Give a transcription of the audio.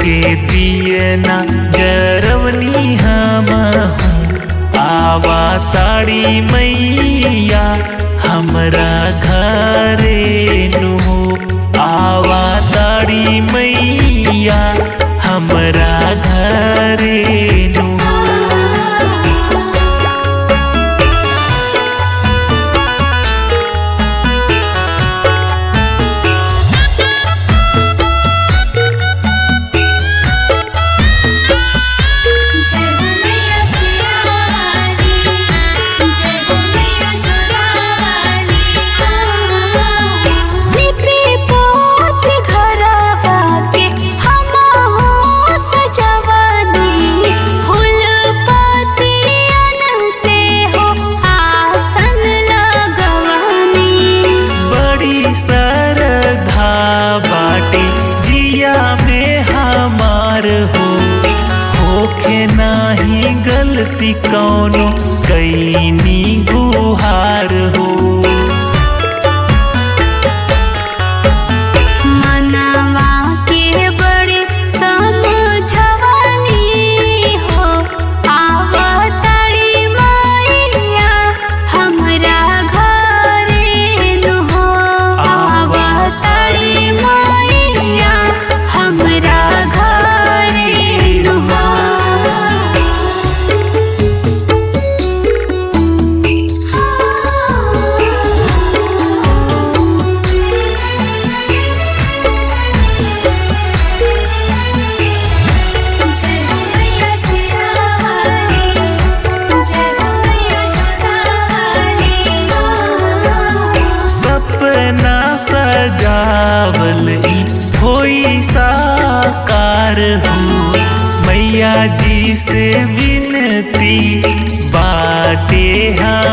के दियना जरवनी हम आवा ताड़ी मैया हमरा घरे नु आवा ताड़ी मैया हमरा घरे नु। होखे नाही गलती कौनो कैनी गुहार हो। मनवा के बड़े समझवनी हो आवताड़ी मैया हमरा घरे नु हो आवताड़ी मैया हमरा घरे नु हो। सपना सजावल होई साकार हो मैया जी से विनती बाटे